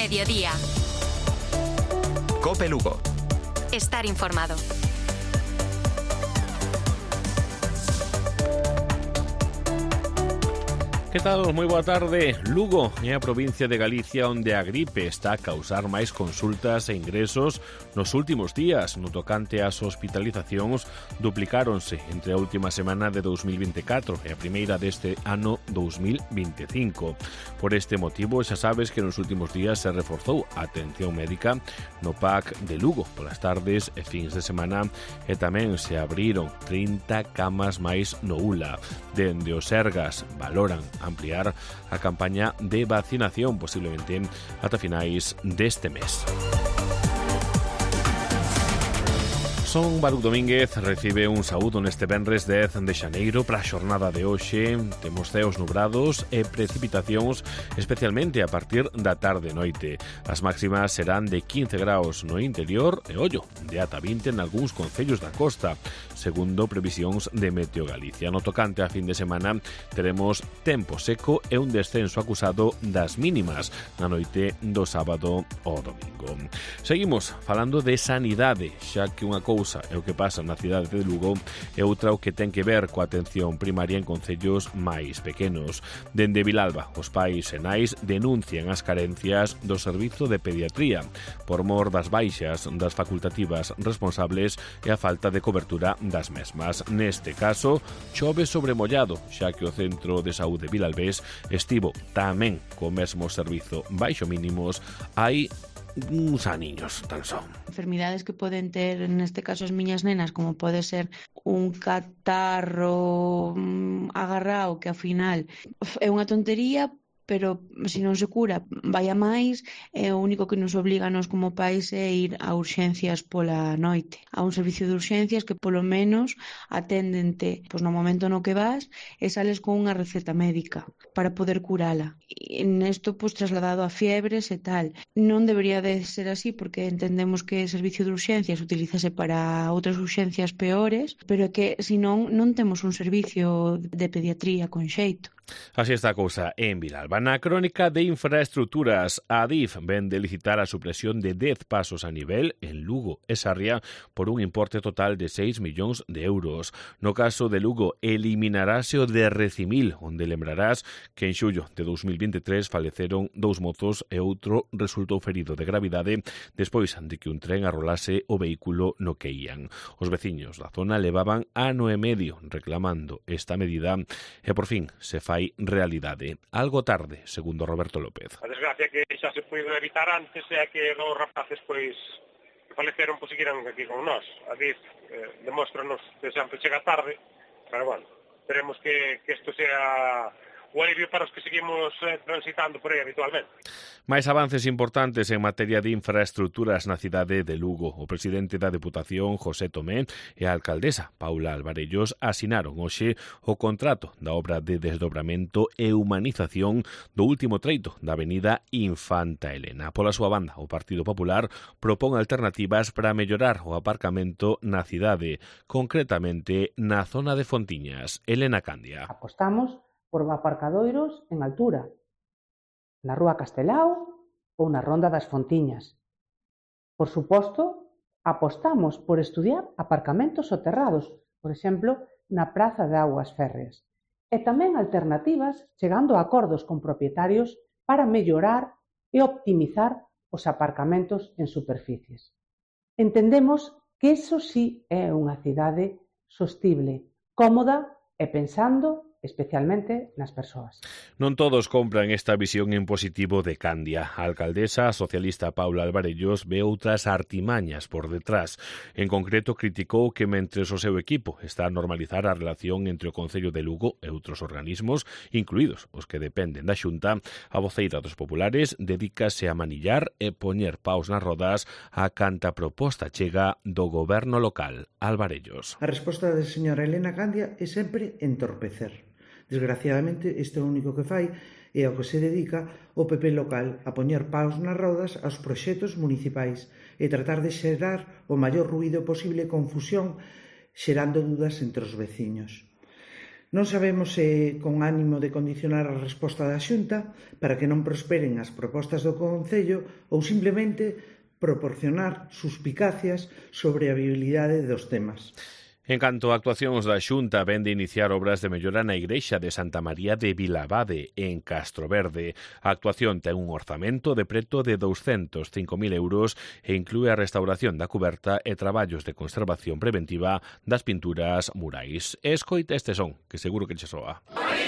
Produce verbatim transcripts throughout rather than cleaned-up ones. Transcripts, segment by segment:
Mediodía. COPE Lugo. Estar informado. Que tal? Moi boa tarde. Lugo é a provincia de Galicia onde a gripe está a causar máis consultas e ingresos nos últimos días. No tocante ás hospitalizacións, duplicáronse entre a última semana de dous mil vinte e catro e a primeira deste ano dous mil vinte e cinco. Por este motivo, xa sabes que nos últimos días se reforzou a atención médica no P A C de Lugo polas tardes e fins de semana e tamén se abriron trinta camas máis no U L A. Dende os Sergas valoran ampliar a campaña de vacinación posiblemente ata finais deste mes. Son Baruch Domínguez recibe un saúdo neste venres dez de xaneiro para a xornada de hoxe. Temos ceos nubrados e precipitacións especialmente a partir da tarde e noite. As máximas serán de quince graus no interior e ollo, de ata vinte en algúns concellos da costa, segundo previsións de Meteo Galicia. No tocante a fin de semana teremos tempo seco e un descenso acusado das mínimas na noite do sábado ao domingo. Seguimos falando de sanidade, xa que unha cousa é o que pasa na cidade de Lugo e outra o que ten que ver coa atención primaria en concellos máis pequenos. Dende Vilalba, os pais e nais denuncian as carencias do servizo de pediatría por mor das baixas das facultativas responsables e a falta de cobertura das mesmas. Neste caso, chove sobre mollado, xa que o Centro de Saúde Vilalbés estivo tamén co mesmo servizo baixo mínimos hai uns aniños tan son. Enfermidades que poden ter, neste caso as miñas nenas, como pode ser un catarro mmm, agarrao, que ao final é unha tontería, pero se non se cura vai a máis, e o único que nos obliga a nós como pais é ir a urxencias pola noite, a un servicio de urxencias que polo menos aténdente pois no momento no que vas e sales con unha receta médica para poder curala. E nesto pois trasladado a fiebres e tal. Non debería de ser así porque entendemos que o servicio de urxencias utilízase para outras urxencias peores, pero é que senón non temos un servicio de pediatría con xeito. Así está a cousa en Vilalba. Na crónica de infraestructuras, a Adif ven de licitar a supresión de dez pasos a nivel en Lugo e Sarria por un importe total de seis millóns de euros. No caso de Lugo, eliminarase o de Recimil, onde lembrarás que en xullo de dous mil vinte e tres faleceron dous mozos e outro resultou ferido de gravidade despois de que un tren arrolase o vehículo no que ían. Os veciños da zona levaban ano e medio reclamando esta medida e por fin se fai realidade. Algo tarde, segundo Roberto López. A desgracia que xa se puido evitar antes é que os rapaces pois faleceron pois seguiran aquí con nós. A Adif eh, demóstranos que sempre chega tarde, pero bueno, esperemos que, que isto sea o alivio para os que seguimos eh, transitando por aí habitualmente. Máis avances importantes en materia de infraestructuras na cidade de Lugo. O presidente da Deputación, José Tomé, e a alcaldesa, Paula Alvarellos, asinaron hoxe o contrato da obra de desdobramento e humanización do último treito da avenida Infanta Elena. Pola súa banda, o Partido Popular propón alternativas para mellorar o aparcamento na cidade, concretamente na zona de Fontiñas. Elena Candia. Apostamos por aparcadoiros en altura, na Rúa Castelao ou na Ronda das Fontiñas. Por suposto, apostamos por estudiar aparcamentos soterrados, por exemplo, na Praza de Augas Férreas, e tamén alternativas chegando a acordos con propietarios para mellorar e optimizar os aparcamentos en superficies. Entendemos que iso sí é unha cidade sostible, cómoda e pensando especialmente nas persoas. Non todos compran esta visión en positivo de Candia. A alcaldesa socialista Paula Alvarellos ve outras artimañas por detrás. En concreto, criticou que mentres o seu equipo está a normalizar a relación entre o Concello de Lugo e outros organismos, incluídos os que dependen da Xunta, a voceira dos populares dedícase a manillar e poñer paus nas rodas a canta proposta chega do goberno local. Alvarellos. A resposta da señora Elena Candia é sempre entorpecer. Desgraciadamente, isto é o único que fai e ao que se dedica o P P local, a poñer paus nas rodas aos proxectos municipais e tratar de xerar o maior ruído posible e confusión, xerando dudas entre os veciños. Non sabemos se con ánimo de condicionar a resposta da Xunta para que non prosperen as propostas do Concello ou simplemente proporcionar suspicacias sobre a viabilidade dos temas. En canto a actuacións da Xunta, ven de iniciar obras de mellora na igrexa de Santa María de Vilabade, en Castroverde. A actuación ten un orzamento de preto de douscentos cinco mil euros e inclúe a restauración da cuberta e traballos de conservación preventiva das pinturas murais. Escoita este son, que seguro que che soa.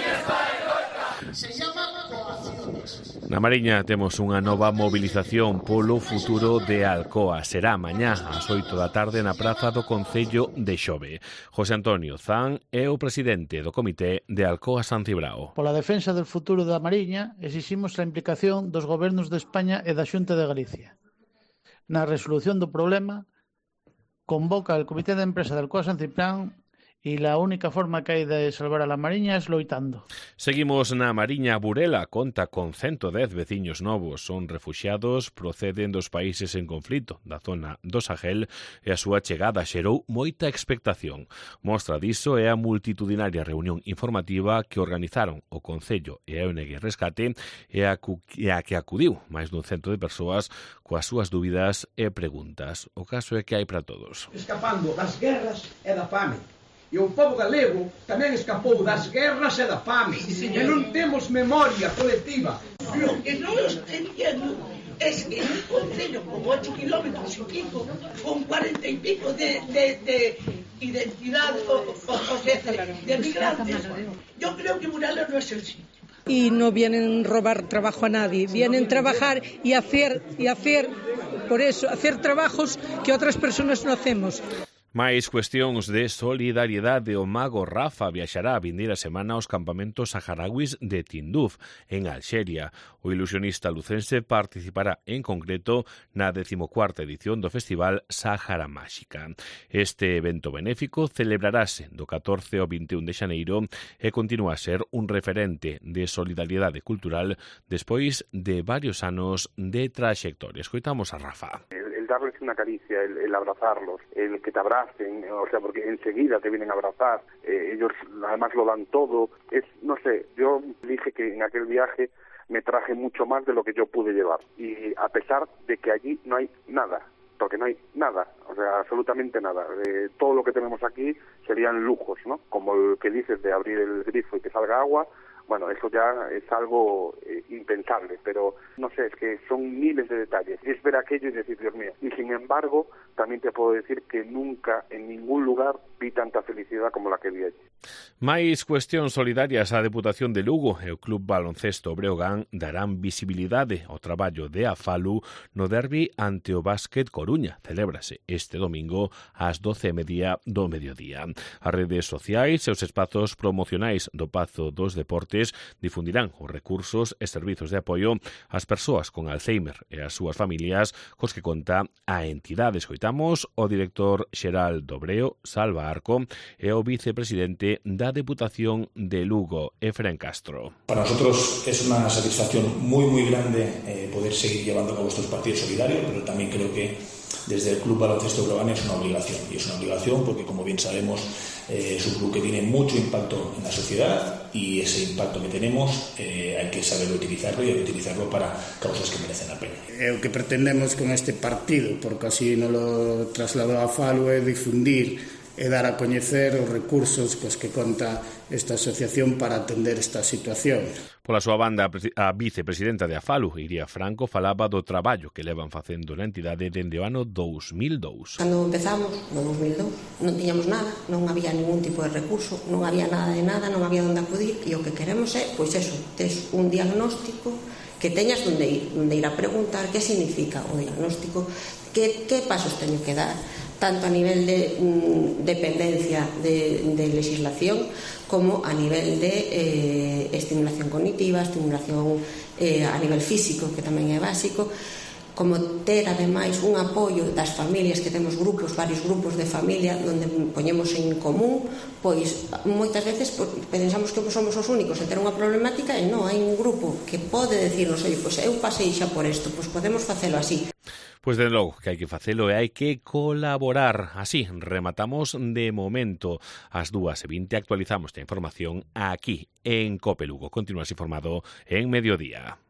Se llama Coacciones. Na Mariña temos unha nova mobilización polo futuro de Alcoa. Será mañá ás oito da tarde na praza do Concello de Xove. José Antonio Zan é o presidente do Comité de Alcoa San Cibrao. Pola defensa del futuro da Mariña exiximos a implicación dos gobernos de España e da Xunta de Galicia. Na resolución do problema convoca el Comité de Empresa de Alcoa San Cibrao e la única forma que hai de salvar a la Mariña é loitando. Seguimos na Mariña. Burela conta con ciento dez veciños novos. Son refuxiados, proceden dos países en conflito da zona do Sahel e a súa chegada xerou moita expectación. Mostra diso é a multitudinaria reunión informativa que organizaron o Concello e a O N G Rescate e a, e a que acudiu máis dun cento de persoas coas súas dúbidas e preguntas. O caso é que hai para todos. Escapando das guerras e da fame. E o povo galego tamén escapou das guerras e da fame. Sí, e non temos memoria colectiva. Lo que non entiendo es que un concello con ocho kilómetros y pico, con cuarenta y pico de, de, de identidad, o, o, o sea, de migrantes, yo creo que Burela no es el sitio. Y no vienen a robar trabajo a nadie, vienen a trabajar y hacer, y hacer, por eso, hacer trabajos que otras personas no hacemos. Máis cuestións de solidariedade. O mago Rafa viaxará a vindeira semana aos campamentos saharauis de Tinduf, en Alxeria. O ilusionista lucense participará en concreto na decimocuarta edición do Festival Sáhara Máxica. Este evento benéfico celebrarase do catorce ao vinte e un de xaneiro e continúa a ser un referente de solidariedade cultural despois de varios anos de traxectoria. Escoitamos a Rafa. Darles una caricia, el, el abrazarlos, el que te abracen, o sea, porque enseguida te vienen a abrazar, eh, ellos además lo dan todo, es, no sé, yo dije que en aquel viaje me traje mucho más de lo que yo pude llevar, y a pesar de que allí no hay nada, porque no hay nada, o sea, absolutamente nada, eh, todo lo que tenemos aquí serían lujos, ¿no? Como el que dices de abrir el grifo y que salga agua. Bueno, eso ya es algo eh, impensable, pero no sé, es que son miles de detalles. Es ver aquello y decir, Dios mío. Y sin embargo, también te puedo decir que nunca, en ningún lugar, vi tanta felicidad como la que vi allí. Máis cuestións solidarias. A Deputación de Lugo e o Club Baloncesto Breogán darán visibilidade ao traballo de Afalu no derbi ante o Básquet Coruña. Celébrase este domingo ás doce e media do mediodía. As redes sociais e os espazos promocionais do Pazo dos Deportes difundirán os recursos e servizos de apoio ás persoas con Alzheimer e ás súas familias cos que conta a entidade. Escoitamos o director xeral do Breo, Salva Arco, e o vicepresidente da Deputación de Lugo, Efraín Castro. Para nosotros es una satisfacción muy muy grande eh, poder seguir llevando a cabo estos partidos solidarios, pero también creo que desde el Club Baloncesto Breogán es una obligación, y es una obligación porque, como bien sabemos, eh, es un club que tiene mucho impacto en la sociedad, y ese impacto que tenemos eh, hay que saber utilizarlo, y hay que utilizarlo para causas que merecen la pena. É o que pretendemos con este partido, porque así nos lo trasladou a Falo, é difundir e dar a coñecer os recursos cos que conta esta asociación para atender esta situación. Pola súa banda, a vicepresidenta de Afalu, Iria Franco, falaba do traballo que levan facendo na entidade dende o ano dous mil dous. Cando empezamos, no dous mil dous, non tiñamos nada, non había ningún tipo de recurso, non había nada de nada, non había onde acudir, e o que queremos é, pois eso, tes un diagnóstico que teñas onde ir, onde ir a preguntar que significa o diagnóstico, que, que pasos teño que dar, tanto a nivel de mm, dependencia de, de legislación como a nivel de eh, estimulación cognitiva, estimulación eh, a nivel físico, que tamén é básico, como ter ademais un apoio das familias, que temos grupos, varios grupos de familia onde poñemos en común, pois moitas veces pensamos que somos os únicos en ter unha problemática e non, hai un grupo que pode decirnos, oi, pois eu pasei xa por isto, pois podemos facelo así. Pois de logo que hai que facelo e hai que colaborar. Así rematamos de momento as dúas e vinte. Actualizamos a información aquí en Cope Lugo. Continúas informado en Mediodía.